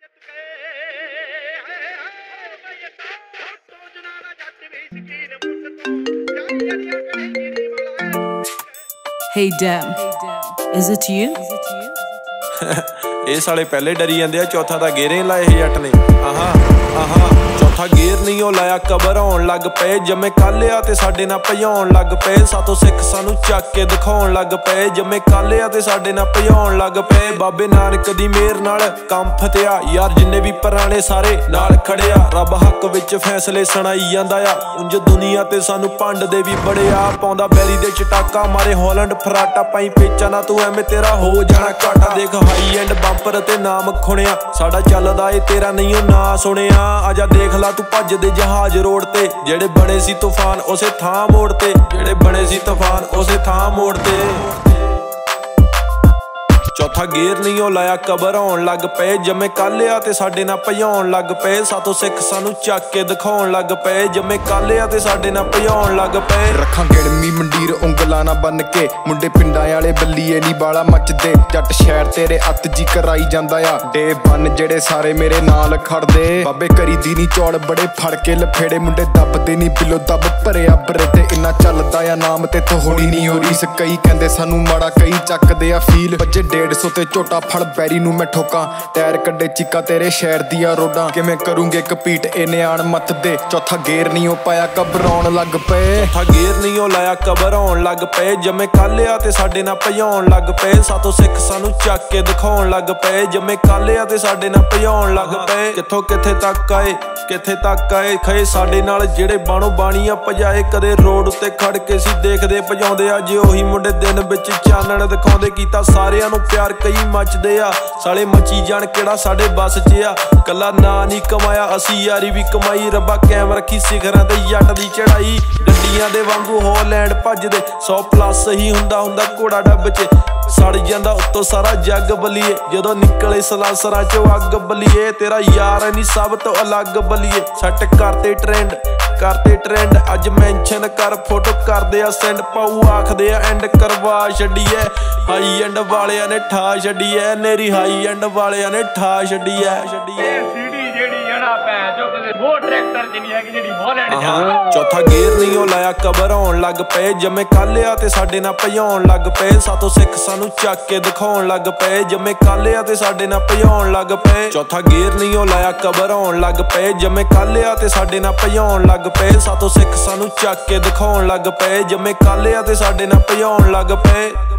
Hey Dem, is it you? ਇਹ ਸਾਲੇ ਪਹਿਲੇ ਡਰੀ ਜਾਂਦੇ ਆ, ਚੌਥਾ ਤਾਂ ਗੇਰੇ ਲਾਏ ਜੱਟ ਨੇ। ਆਹਾ ਚੌਥਾ ਗੇਰ ਨਹੀਂ ਉਹ ਲਾਇਆ, ਘਬਰਾਉਣ ਲੱਗ ਪਏ ਜੰਮੇ ਕਾਲਿਆ ਤੇ ਸਾਡੇ ਨਾਲ ਭਜਾਉਣ ਲੱਗ ਪਏ। ਸਾਤੋਂ ਸਿੱਖ ਸਾਨੂੰ ਚੱਕ ਕੇ ਦਿਖਾਉਣ ਲੱਗ ਪਏ, ਜੰਮੇ ਕਾਲਿਆ ਤੇ ਸਾਡੇ ਨਾਲ ਭਜਾਉਣ ਲੱਗ ਪਏ। ਬਾਬੇ ਨਾਨਕ ਦੀ ਮਿਹਰ ਨਾਲ ਕੰਮ ਫਤਿਆ ਯਾਰ, ਜਿੰਨੇ ਵੀ ਪੁਰਾਣੇ ਸਾਰੇ ਨਾਲ ਖੜਿਆ। ਰੱਬ ਹੱਕ ਵਿੱਚ ਫੈਸਲੇ ਸੁਣਾਈ ਜਾਂਦਾ ਆ, ਉਂਝ ਦੁਨੀਆ ਤੇ ਸਾਨੂੰ ਭੰਡ ਦੇ ਵੀ ਬੜੇ ਆ। ਪਾਉਂਦਾ ਬੈਰੀ ਦੇ ਚਟਾਕਾ ਮਾਰੇ ਹਾਲੈਂਡ ਫਰਾਟਾ, ਪਾਈ ਪੇਚਾ ਨਾ ਤੂੰ ਐਵੇਂ ਤੇਰਾ ਹੋ ਜਾਣਾ ਘਾਟਾ। ਦੇਖ ਹਾਈ ਐਂਡ ਬੰਪਰ ਤੇ ਨਾਮ ਖੁਣਿਆ, ਸਾਡਾ ਚੱਲਦਾ ਏ ਤੇਰਾ ਨਹੀਂ ਉਹ ਨਾ ਸੁਣਿਆ। ਆਜਾ ਦੇਖ ਲਾ ਤੂੰ ਭੱਜਦੇ ਜਹਾਜ਼ ਰੋਡ ਤੇ, ਜਿਹੜੇ ਬਣੇ ਸੀ ਤੂਫਾਨ ਉਸੇ ਥਾਂ ਮੋੜ ਤੇ, ਜਿਹੜੇ ਬਣੇ ਸੀ ਤੂਫਾਨ ਉਸੇ ਥਾਂ ਮੋੜ ਤੇ। ਚੌਥਾ ਗੇਰ ਨਹੀਂ ਉਹ ਲਾਇਆ, ਘਬਰਾਉਣ ਲੱਗ ਪਏ ਜੰਮੇ ਕਾਲਿਆ ਤੇ ਸਾਡੇ ਨਾਲ ਭਜਾਉਣ ਲੱਗ ਪਏ। ਸਾਤੋਂ ਸਿੱਖ ਸਾਨੂੰ ਚੱਕ ਕੇ ਦਿਖਾਉਣ ਲੱਗ ਪਏ, ਜੰਮੇ ਕਾਲਿਆ ਤੇ ਸਾਡੇ ਨਾਲ ਭਜਾਉਣ ਲੱਗ ਪਏ। ਰੱਖਾਂ ਗਿੜਮੀ ਮੰਡੀਰ ਉਂਗਲਾਂ ਨਾ ਬੰਨ ਕੇ, ਮੁੰਡੇ ਪਿੰਡਾਂ ਵਾਲੇ ਬੱਲੀਏ ਨੀ ਬਾਲਾ ਮੱਚਦੇ। ਜੱਟ ਸ਼ਹਿਰ ਤੇਰੇ ਅੱਤ ਜੀ ਕਰਾਈ ਜਾਂਦਾ ਆ, ਡੇ ਬੰਨ ਜਿਹੜੇ ਸਾਰੇ ਮੇਰੇ ਨਾਲ ਖੜਦੇ। ਬਾਬੇ ਕਰੀ ਦੀ ਨੀ ਚੌੜ ਬੜੇ ਫੜ ਕੇ ਲਫੇੜੇ, ਮੁੰਡੇ ਦੱਬਦੇ ਨੀ ਬਿੱਲੋ ਦੱਬ ਭਰਿਆ ਬਰੇ ਤੇ। ਇੰਨਾ ਚੱਲਦਾ ਆ ਨਾਮ ਤੇ ਤੋਂ ਹੋਣੀ ਨੀ ਹੋ ਰੀਸ, ਕਈ ਕਹਿੰਦੇ ਸਾਨੂੰ ਮਾੜਾ ਕਈ ਚੱਕਦੇ ਆ ਫੀਲ। ਬੱਜੇ 150 ਤੇ ਝੋਟਾ ਫੜ ਬੈਰੀ ਨੂੰ ਮੈਂ ਠੋਕਾਂ, ਟਾਇਰ ਕੱਢੇ ਚੀਕਾ ਤੇਰੇ ਸ਼ਹਿਰ ਦੀਆਂ ਰੋਡਾਂ। ਕਿਵੇਂ ਕਰੂੰਗੇ ਕਪੀਟ ਇਹ ਨਿਆਣ ਮੱਤ ਦੇ, ਚੌਥਾ ਗੇਰ ਨਹੀਂ ਉਹ ਪਾਇਆ ਘਬਰਾਉਣ ਲੱਗ ਪਏ। ਚੌਥਾ ਗੇਰ ਨਹੀਂ ਉਹ ਲਾਇਆ, ਘਬਰਾਉਣ ਲੱਗ ਪਏ ਜੰਮੇ ਕਾਲਿਆ ਤੇ ਸਾਡੇ ਨਾਲ ਭਜਾਉਣ ਲੱਗ ਪਏ। ਸਾਤੋਂ ਸਿੱਖ ਸਾਨੂੰ ਚੱਕ ਕੇ ਦਿਖਾਉਣ ਲੱਗ ਪਏ, ਜੰਮੇ ਕਾਲਿਆ ਤੇ ਸਾਡੇ ਨਾਲ ਭਜਾਉਣ ਲੱਗ ਪਏ। ਕਿੱਥੋਂ ਕਿੱਥੇ ਤੱਕ ਆਏ, ਕਿੱਥੇ ਤੱਕ ਆਏ ਖਏ ਸਾਡੇ ਨਾਲ, ਜਿਹੜੇ ਬਾਣੋ ਬਾਣੀਆਂ ਭਜਾਏ। ਕਦੇ ਰੋਡ ਉੱਤੇ ਖੜ ਕੇ ਸੀ ਦੇਖਦੇ ਭਜਾਉਂਦੇ, ਅੱਜ ਉਹੀ ਮੁੰਡੇ ਦਿਨ ਵਿੱਚ ਚਾਨਣ ਦਿਖਾਉਂਦੇ। ਕੀਤਾ ਸਾਰਿਆਂ ਨੂੰ ਪਿਆਰ ਕਈ ਮੱਚਦੇ ਆ, ਸਾਲੇ ਮੱਚੀ ਜਾਣ ਕਿਹੜਾ ਸਾਡੇ ਬੱਸ 'ਚ ਆ। ਕੱਲਾ ਨਾਂ ਨਹੀਂ ਕਮਾਇਆ ਅਸੀਂ ਯਾਰੀ ਵੀ ਕਮਾਈ, ਰੱਬਾ ਕਾਇਮ ਰੱਖੀ ਸਿਖਰਾਂ ਤੇ ਜੱਟ ਦੀ ਚੜਾਈ। ਗੱਡੀਆਂ ਦੇ ਵਾਂਗੂ ਹਾਲੈਂਡ ਭੱਜਦੇ 100+ ਹੀ ਹੁੰਦਾ ਘੋੜਾ ਡੱਬ 'ਚ, ਸੜ ਜਾਂਦਾ ਉੱਤੋਂ ਸਾਰਾ ਜੱਗ ਬਲੀਏ। ਜਦੋਂ ਨਿਕਲੇ ਸਲਾਸਰਾਂ 'ਚੋਂ ਅੱਗ ਬਲੀਏ, ਤੇਰਾ ਯਾਰ ਨਹੀਂ ਸਭ ਤੋਂ ਅਲੱਗ ਬਲੀਏ। ਸੈੱਟ ਕਰਤੇ ਟ੍ਰੈਂਡ ਅੱਜ ਮੈਂਸ਼ਨ ਕਰ, ਫੋਟੋ ਕਰਦੇ ਆ ਸੈਂਡ, ਪਾਉ ਆਖਦੇ ਆ ਐਂਡ ਕਰਵਾ ਛੱਡੀਏ। ਹਾਈ ਐਂਡ ਵਾਲਿਆਂ ਨੇ ਠਾ ਛੱਡੀਏ, ਨੇਰੀ ਹਾਈ ਐਂਡ ਵਾਲਿਆਂ ਨੇ ਠਾ ਛੱਡੀਏ। ਚੌਥਾ ਗੇਰ ਨਹੀਂ ਉਹ ਲਾਇਆ, ਘਬਰਾਉਣ ਲੱਗ ਪਏ ਜੰਮੇ ਕਾਲਿਆ ਤੇ ਸਾਡੇ ਨਾਲ ਭਜਾਉਣ ਲੱਗ ਪਏ। ਸਾਤੋਂ ਸਿੱਖ ਸਾਨੂੰ ਚੱਕ ਕੇ ਦਿਖਾਉਣ ਲੱਗ ਪਏ, ਜੰਮੇ ਕਾਲਿਆ ਤੇ ਸਾਡੇ ਨਾਲ ਭਜਾਉਣ ਲੱਗ ਪਏ। ਚੌਥਾ ਗੇਰ ਨਹੀਂ ਉਹ ਲਾਇਆ, ਘਬਰਾਉਣ ਲੱਗ ਪਏ ਜੰਮੇ ਕਾਲਿਆ ਤੇ ਸਾਡੇ ਨਾਲ ਭਜਾਉਣ ਲੱਗ ਪਏ। ਸਾਤੋਂ ਸਿੱਖ ਸਾਨੂੰ ਚੱਕ ਕੇ ਦਿਖਾਉਣ ਲੱਗ ਪਏ, ਜੰਮੇ ਕਾਲਿਆ ਤੇ ਸਾਡੇ ਨਾਲ ਭਜਾਉਣ ਲੱਗ ਪਏ।